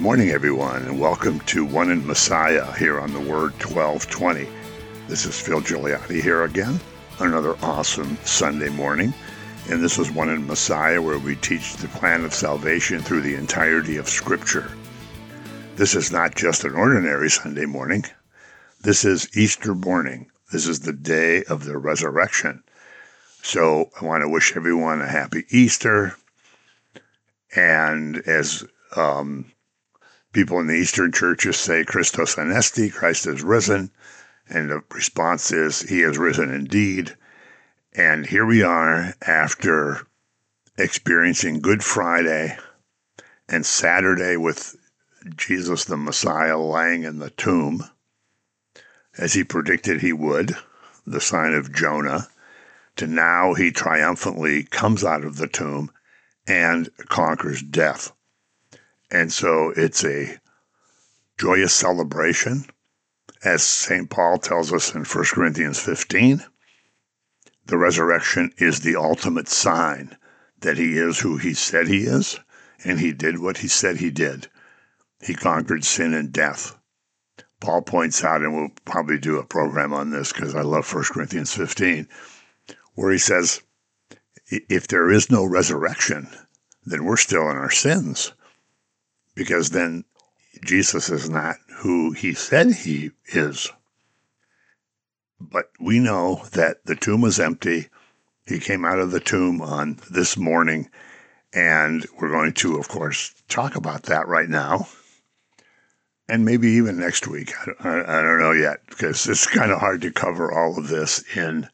Morning, everyone, and welcome to One in Messiah here on the Word 1220. This is Phil Gigliotti here again, another awesome Sunday morning. And this is One in Messiah, where we teach the plan of salvation through the entirety of Scripture. This is not just an ordinary Sunday morning. This is Easter morning. This is the day of the resurrection. So I want to wish everyone a happy Easter. And as people in the Eastern churches say, Christos anesti, Christ is risen. And the response is, he is risen indeed. And here we are after experiencing Good Friday and Saturday with Jesus the Messiah lying in the tomb, as he predicted he would, the sign of Jonah, to now he triumphantly comes out of the tomb and conquers death. And so it's a joyous celebration, as St. Paul tells us in 1 Corinthians 15. The resurrection is the ultimate sign that he is who he said he is, and he did what he said he did. He conquered sin and death. Paul points out, and we'll probably do a program on this because I love 1 Corinthians 15, where he says, if there is no resurrection, then we're still in our sins, because then Jesus is not who he said he is. But we know that the tomb was empty. He came out of the tomb on this morning, and we're going to, of course, talk about that right now, and maybe even next week. I don't know yet, because it's kind of hard to cover all of this in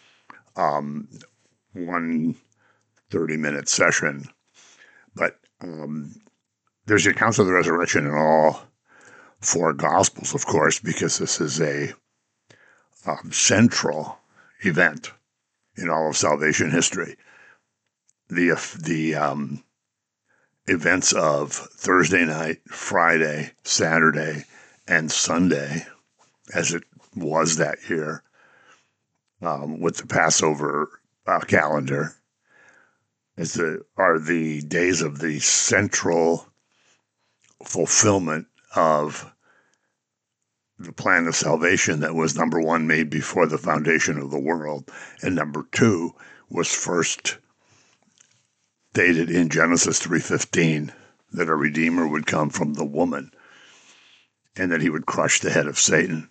one 30-minute session. But there's accounts of the resurrection in all four Gospels, of course, because this is a central event in all of salvation history. The events of Thursday night, Friday, Saturday, and Sunday, as it was that year, with the Passover calendar, are the days of the central fulfillment of the plan of salvation that was, number one, made before the foundation of the world, and number two, was first stated in Genesis 3:15, that a Redeemer would come from the woman, and that he would crush the head of Satan.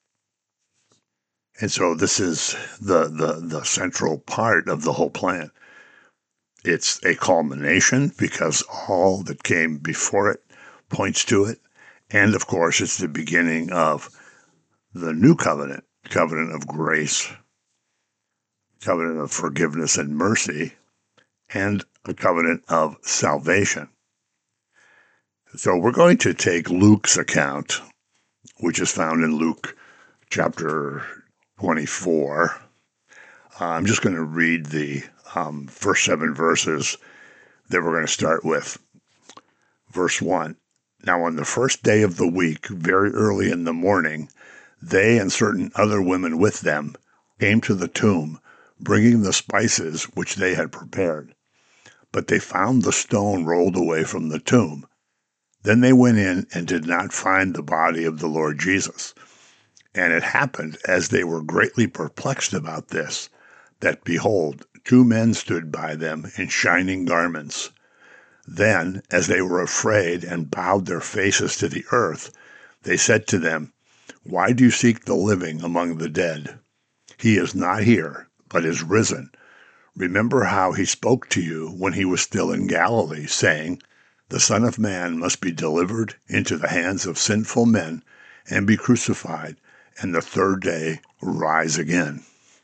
And so this is the central part of the whole plan. It's a culmination because all that came before it points to it. And of course, it's the beginning of the new covenant of grace, covenant of forgiveness and mercy, and a covenant of salvation. So we're going to take Luke's account, which is found in Luke chapter 24. I'm just going to read the first 7 verses that we're going to start with. Verse 1. Now on the first day of the week, very early in the morning, they and certain other women with them came to the tomb, bringing the spices which they had prepared. But they found the stone rolled away from the tomb. Then they went in and did not find the body of the Lord Jesus. And it happened, as they were greatly perplexed about this, that behold, 2 men stood by them in shining garments. Then, as they were afraid and bowed their faces to the earth, they said to them, Why do you seek the living among the dead? He is not here, but is risen. Remember how he spoke to you when he was still in Galilee, saying, The Son of Man must be delivered into the hands of sinful men and be crucified, and the third day rise again.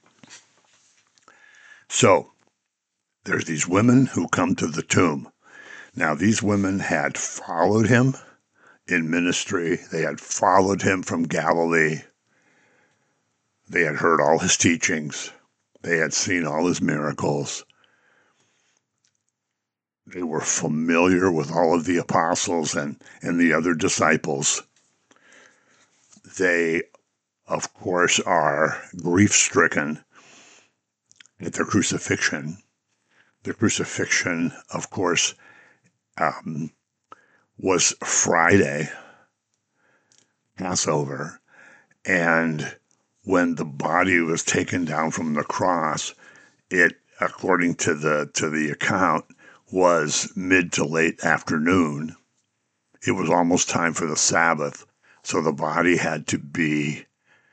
So, there's these women who come to the tomb. Now, these women had followed him in ministry. They had followed him from Galilee. They had heard all his teachings. They had seen all his miracles. They were familiar with all of the apostles and the other disciples. They, of course, are grief-stricken at their crucifixion. The crucifixion, of course, was Friday, Passover, and when the body was taken down from the cross, it, according to the account, was mid to late afternoon. It was almost time for the Sabbath, so the body had to be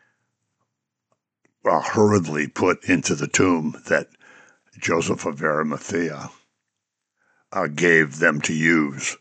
hurriedly put into the tomb that Joseph of Arimathea gave them to use.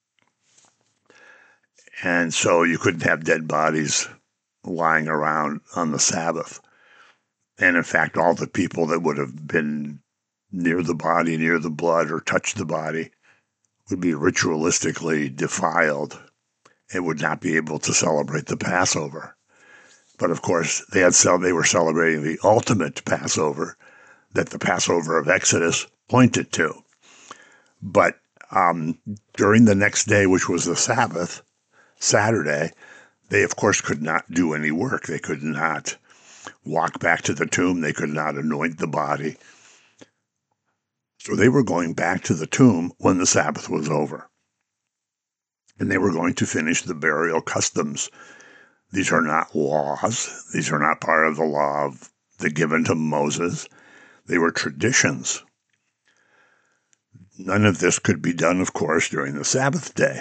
And so you couldn't have dead bodies lying around on the Sabbath. And in fact, all the people that would have been near the body, near the blood, or touched the body would be ritualistically defiled and would not be able to celebrate the Passover. But of course, they were celebrating the ultimate Passover that the Passover of Exodus pointed to. But during the next day, which was the Sabbath, Saturday, they of course could not do any work. They could not walk back to the tomb. They could not anoint the body. So they were going back to the tomb when the Sabbath was over. And they were going to finish the burial customs. These are not laws. These are not part of the law given to Moses. They were traditions. None of this could be done, of course, during the Sabbath day.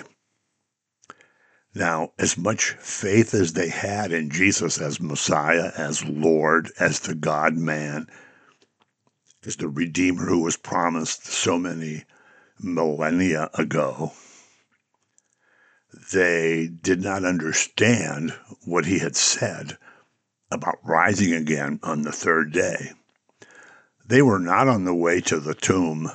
Now, as much faith as they had in Jesus as Messiah, as Lord, as the God-man, as the Redeemer who was promised so many millennia ago, they did not understand what he had said about rising again on the third day. They were not on the way to the tomb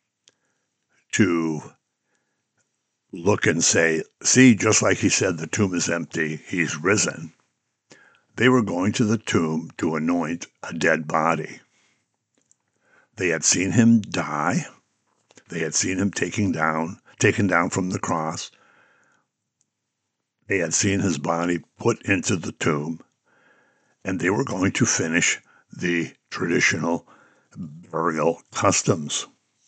to look and say, see, just like he said, the tomb is empty, he's risen. They were going to the tomb to anoint a dead body. They had seen him die. They had seen him taken down from the cross. They had seen his body put into the tomb, and they were going to finish the traditional burial customs.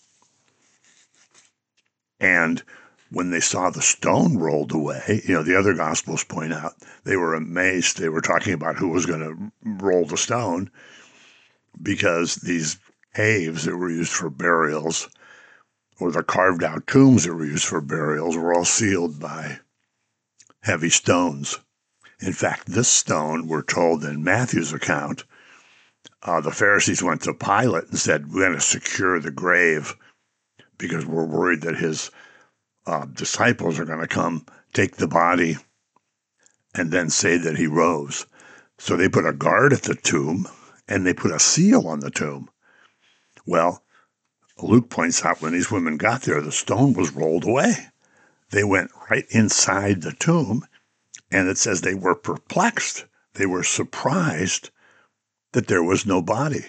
And when they saw the stone rolled away, the other Gospels point out, they were amazed. They were talking about who was going to roll the stone, because these caves that were used for burials, or the carved out tombs that were used for burials, were all sealed by heavy stones. In fact, this stone, we're told in Matthew's account, the Pharisees went to Pilate and said, we're going to secure the grave because we're worried that his disciples are going to come take the body and then say that he rose. So they put a guard at the tomb and they put a seal on the tomb. Well, Luke points out when these women got there, the stone was rolled away. They went right inside the tomb, and it says they were perplexed. They were surprised that there was no body.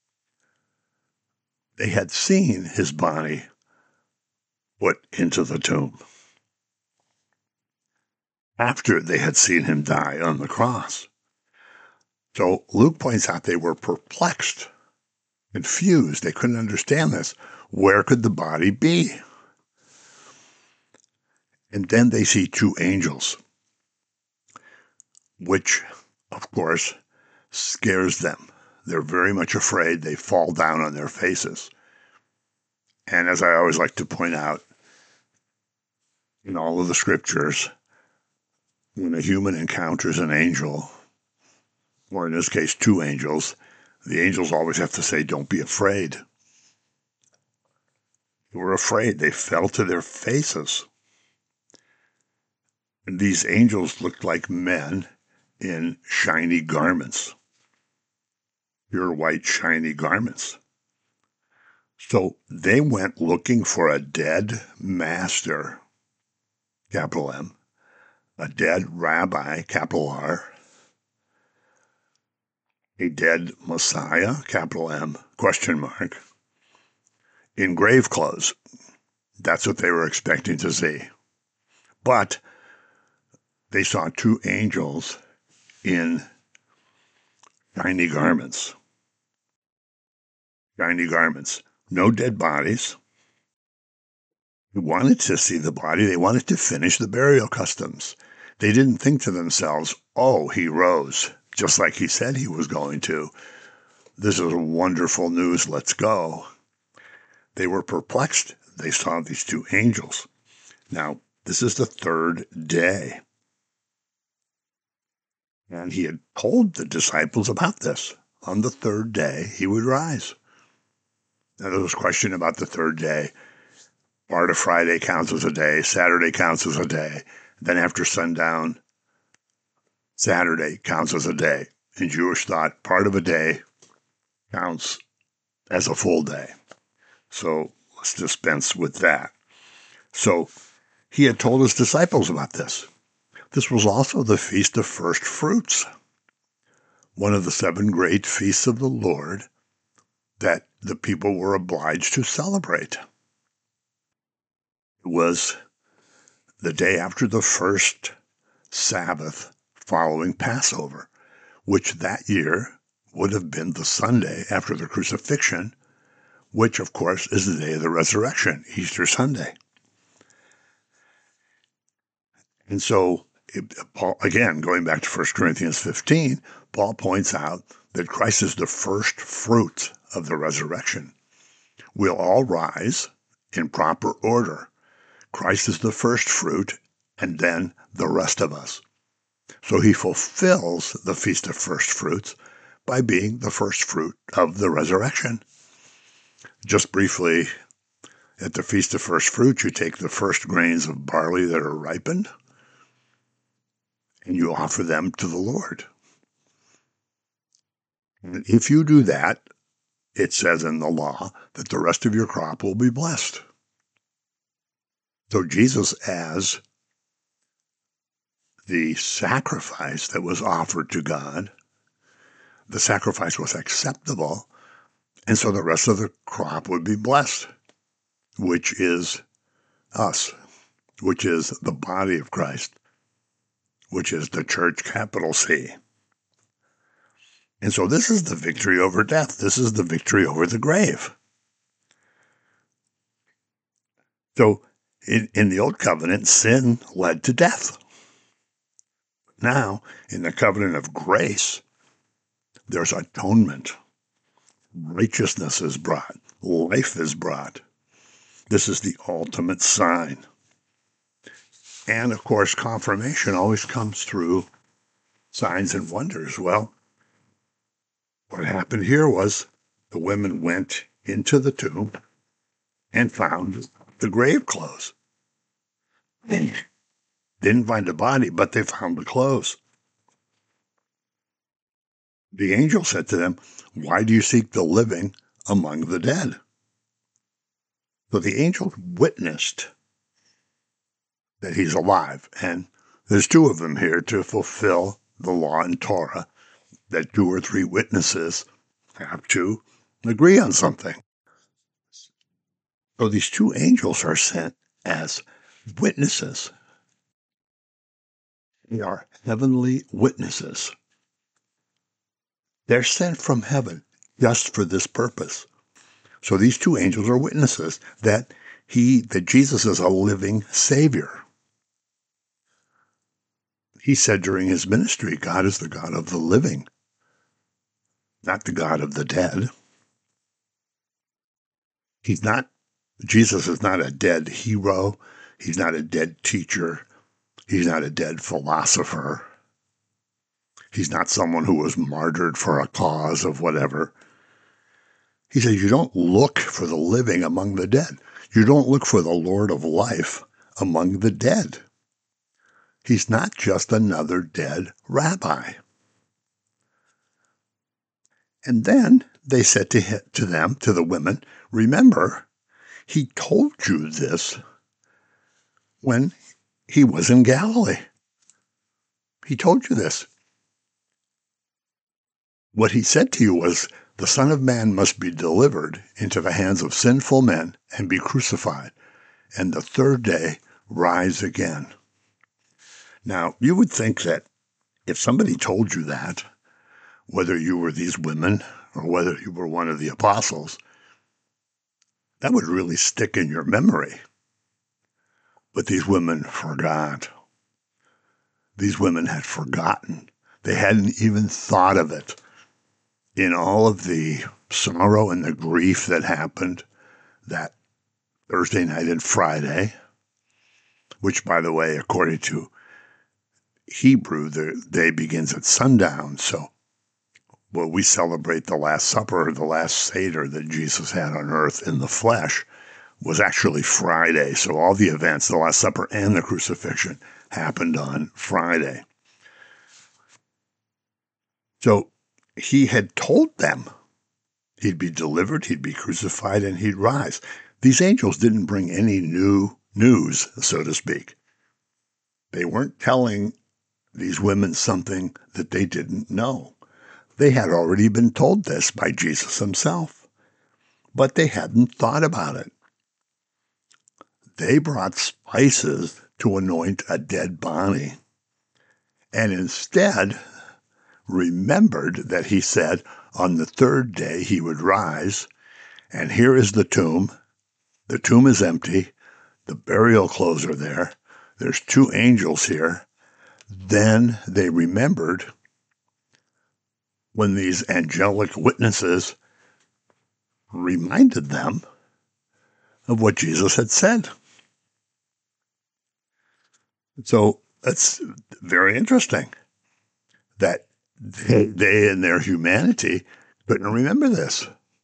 They had seen his body put into the tomb after they had seen him die on the cross. So Luke points out they were perplexed, confused. They couldn't understand this. Where could the body be? And then they see two angels, which, of course, scares them. They're very much afraid. They fall down on their faces. And as I always like to point out, in all of the scriptures, when a human encounters an angel, or in this case, two angels, the angels always have to say, don't be afraid. They were afraid. They fell to their faces. And these angels looked like men in shiny garments, pure white shiny garments. So they went looking for a dead master, capital M, a dead rabbi, capital R, a dead Messiah, capital M, question mark, in grave clothes. That's what they were expecting to see. But they saw two angels in shiny garments. Shiny garments. No dead bodies. They wanted to see the body. They wanted to finish the burial customs. They didn't think to themselves, oh, he rose, just like he said he was going to. This is wonderful news. Let's go. They were perplexed. They saw these two angels. Now, this is the third day. And he had told the disciples about this. On the third day, he would rise. Now, there was a question about the third day. Part of Friday counts as a day. Saturday counts as a day. Then after sundown, Saturday counts as a day. In Jewish thought, part of a day counts as a full day. So let's dispense with that. So he had told his disciples about this. This was also the Feast of First Fruits, one of the 7 great feasts of the Lord that the people were obliged to celebrate. It was the day after the first Sabbath following Passover, which that year would have been the Sunday after the crucifixion, which, of course, is the day of the resurrection, Easter Sunday. And so, Paul, again, going back to 1 Corinthians 15, Paul points out that Christ is the first fruit of the resurrection. We'll all rise in proper order. Christ is the first fruit, and then the rest of us. So he fulfills the Feast of First Fruits by being the first fruit of the resurrection. Just briefly, at the Feast of First Fruits, you take the first grains of barley that are ripened, and you offer them to the Lord. And if you do that, it says in the law that the rest of your crop will be blessed. So Jesus, as the sacrifice that was offered to God, the sacrifice was acceptable, and so the rest of the crop would be blessed, which is us, which is the body of Christ, which is the church, capital C. And so this is the victory over death. This is the victory over the grave. So in the Old Covenant, sin led to death. Now, in the covenant of grace, there's atonement. Righteousness is brought. Life is brought. This is the ultimate sign. And, of course, confirmation always comes through signs and wonders. Well, what happened here was the women went into the tomb and found the grave clothes. They didn't find the body, but they found the clothes. The angel said to them, "Why do you seek the living among the dead?" So the angel witnessed that he's alive. And there's 2 of them here to fulfill the law in Torah, that 2 or 3 witnesses have to agree on something. So these 2 angels are sent as witnesses. They are heavenly witnesses. They're sent from heaven just for this purpose. So these 2 angels are witnesses that Jesus is a living Savior. He said during his ministry, God is the God of the living, not the God of the dead. Jesus is not a dead hero. He's not a dead teacher. He's not a dead philosopher. He's not someone who was martyred for a cause of whatever. He says, you don't look for the living among the dead. You don't look for the Lord of life among the dead. He's not just another dead rabbi. And then they said to the women, remember, he told you this when he was in Galilee. He told you this. What he said to you was, the Son of Man must be delivered into the hands of sinful men and be crucified, and the third day rise again. Now, you would think that if somebody told you that, whether you were these women or whether you were one of the apostles, that would really stick in your memory. But these women forgot. These women had forgotten. They hadn't even thought of it. In all of the sorrow and the grief that happened that Thursday night and Friday, which, by the way, according to Hebrew, the day begins at sundown. So, we celebrate the Last Supper, or the last Seder that Jesus had on earth in the flesh, was actually Friday. So all the events, the Last Supper and the crucifixion, happened on Friday. So he had told them he'd be delivered, he'd be crucified, and he'd rise. These angels didn't bring any new news, so to speak. They weren't telling these women something that they didn't know. They had already been told this by Jesus himself, but they hadn't thought about it. They brought spices to anoint a dead body, and instead remembered that he said on the third day he would rise, and here is the tomb. The tomb is empty. The burial clothes are there. There's two angels here. Then they remembered when these angelic witnesses reminded them of what Jesus had said. So that's very interesting that they in their humanity couldn't remember this.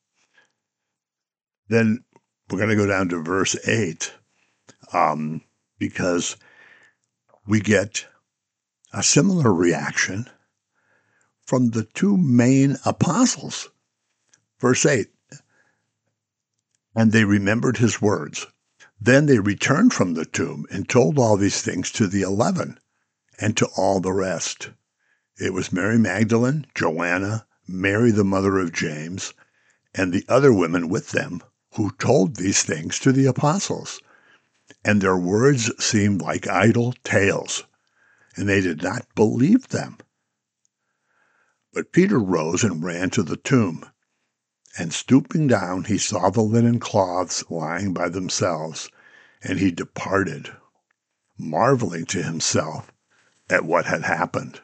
Then we're going to go down to verse 8 because we get a similar reaction from the two main apostles. Verse 8, and they remembered his words. Then they returned from the tomb and told all these things to the 11 and to all the rest. It was Mary Magdalene, Joanna, Mary the mother of James, and the other women with them who told these things to the apostles. And their words seemed like idle tales, and they did not believe them. But Peter rose and ran to the tomb. And stooping down, he saw the linen cloths lying by themselves, and he departed, marveling to himself at what had happened.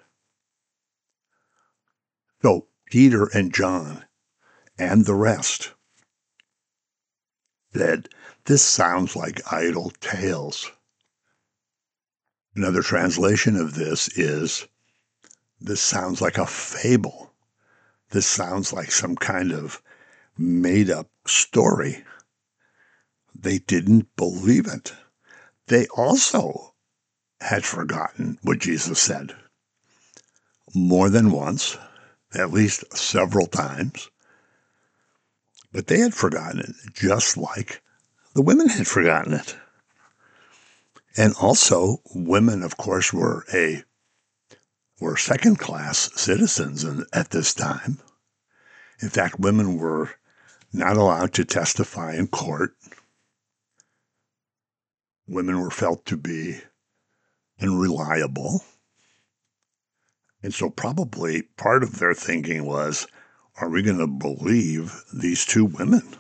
So Peter and John and the rest said, "This sounds like idle tales." Another translation of this is, "This sounds like a fable. This sounds like some kind of made-up story." They didn't believe it. They also had forgotten what Jesus said. More than once, at least several times. But they had forgotten it, just like the women had forgotten it. And also, women, of course, were second-class citizens at this time. In fact, women were not allowed to testify in court. Women were felt to be unreliable. And so probably part of their thinking was, are we going to believe these two women?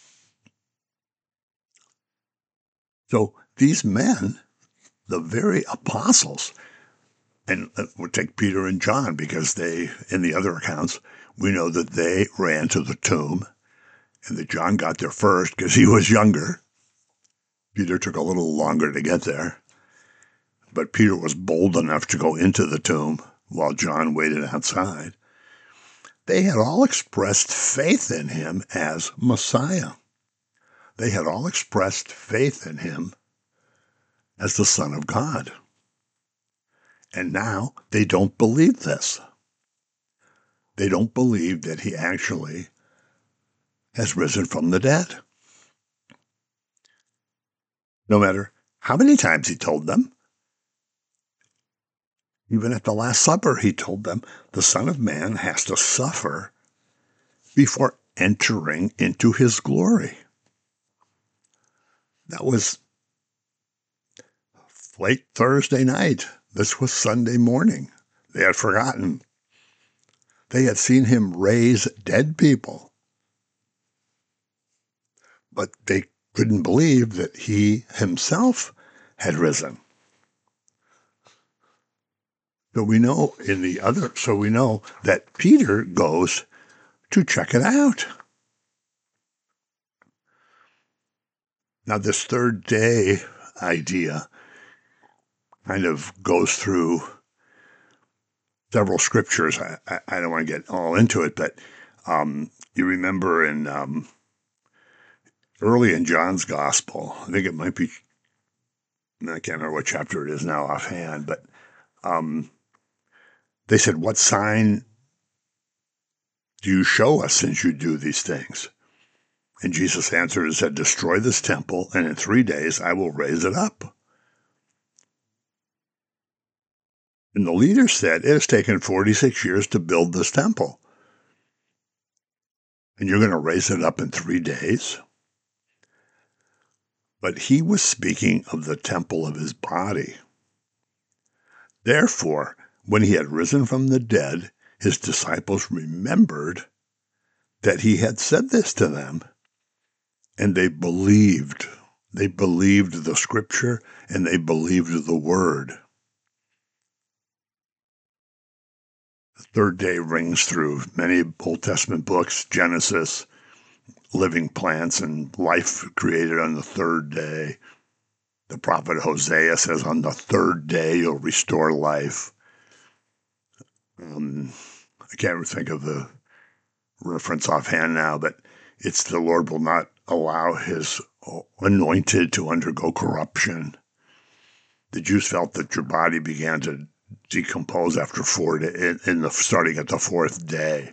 So these men, the very apostles, and we'll take Peter and John because they, in the other accounts, we know that they ran to the tomb and that John got there first because he was younger. Peter took a little longer to get there, but Peter was bold enough to go into the tomb while John waited outside. They had all expressed faith in him as Messiah. They had all expressed faith in him as the Son of God. And now they don't believe this. They don't believe that he actually has risen from the dead. No matter how many times he told them, even at the Last Supper, he told them the Son of Man has to suffer before entering into his glory. That was late Thursday night. This was Sunday morning. They had forgotten. They had seen him raise dead people, but they couldn't believe that he himself had risen. So we know that Peter goes to check it out. Now, this third day idea kind of goes through several scriptures. I don't want to get all into it, but you remember in early in John's Gospel, I think it might be, I can't remember what chapter it is now offhand, but they said, "What sign do you show us since you do these things?" And Jesus answered and said, "Destroy this temple, and in 3 days I will raise it up." And the leaders said, "It has taken 46 years to build this temple, and you're going to raise it up in 3 days?" But he was speaking of the temple of his body. Therefore, when he had risen from the dead, his disciples remembered that he had said this to them, and they believed. They believed the scripture, and they believed the word. The third day rings through many Old Testament books, Genesis, living plants and life created on the third day. The prophet Hosea says, on the third day you'll restore life. I can't think of the reference offhand now, but it's the Lord will not allow his anointed to undergo corruption. The Jews felt that your body began to decompose after 4 days, starting at the fourth day.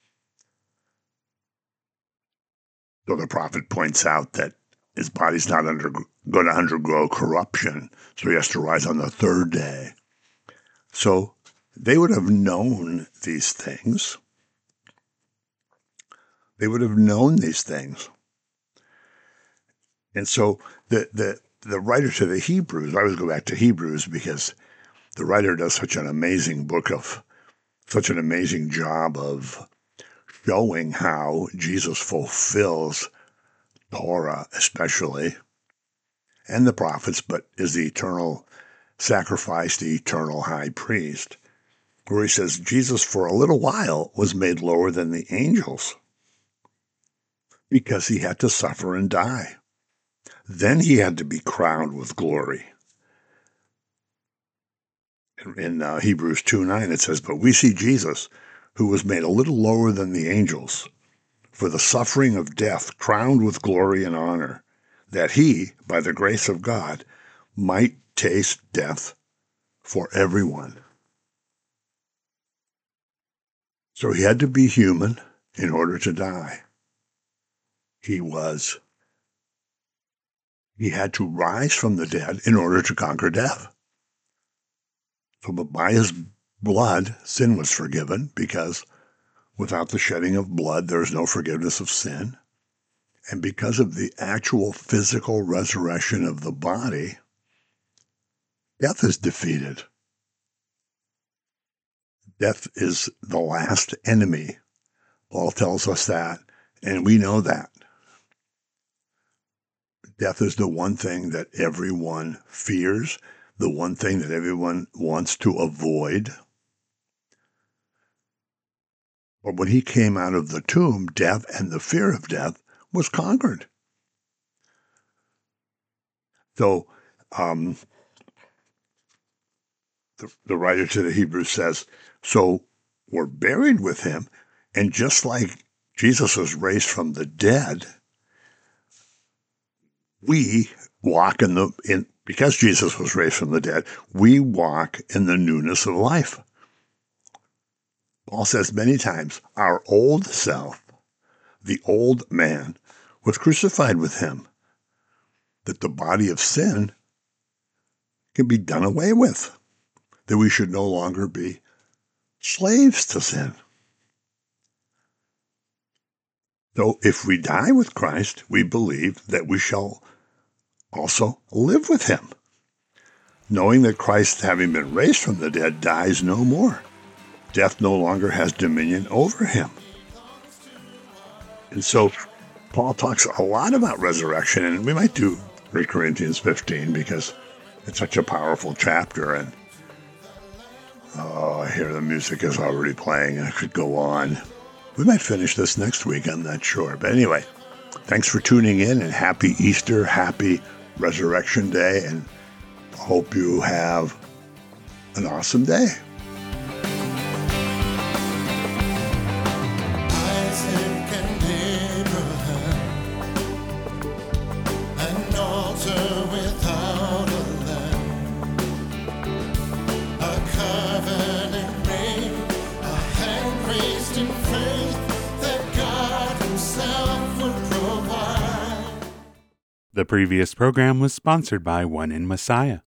So the prophet points out that his body's not going to undergo corruption, so he has to rise on the third day. So they would have known these things. They would have known these things. And so the writer to the Hebrews, I always go back to Hebrews because the writer does such an amazing job of showing how Jesus fulfills Torah especially, and the prophets, but is the eternal sacrifice, the eternal high priest, where he says Jesus for a little while was made lower than the angels because he had to suffer and die. Then he had to be crowned with glory. In Hebrews 2:9 it says, "But we see Jesus, who was made a little lower than the angels, for the suffering of death, crowned with glory and honor, that he, by the grace of God, might taste death for everyone." So he had to be human in order to die. He had to rise from the dead in order to conquer death. So, but by his blood, sin was forgiven, because without the shedding of blood, there is no forgiveness of sin. And because of the actual physical resurrection of the body, death is defeated. Death is the last enemy. Paul tells us that, and we know that. Death is the one thing that everyone fears, the one thing that everyone wants to avoid. But when he came out of the tomb, death and the fear of death was conquered. So the writer to the Hebrews says, so we're buried with him, and just like Jesus was raised from the dead, we walk because Jesus was raised from the dead, we walk in the newness of life. Paul says many times, our old self, the old man, was crucified with him, that the body of sin can be done away with, that we should no longer be slaves to sin. So if we die with Christ, we believe that we shall also live with him, knowing that Christ, having been raised from the dead, dies no more. Death no longer has dominion over him. And so Paul talks a lot about resurrection, and we might do 3 Corinthians 15 because It's such a powerful chapter, and I hear the music is already playing. I could go on. We might finish this next week, I'm not sure. But anyway, thanks for tuning in, and happy Easter, happy Resurrection Day, and hope you have an awesome day. Isaac and Abraham, an altar without a lamb, a covenant ring, a hand raised in faith that God Himself would provide. The previous program was sponsored by One in Messiah.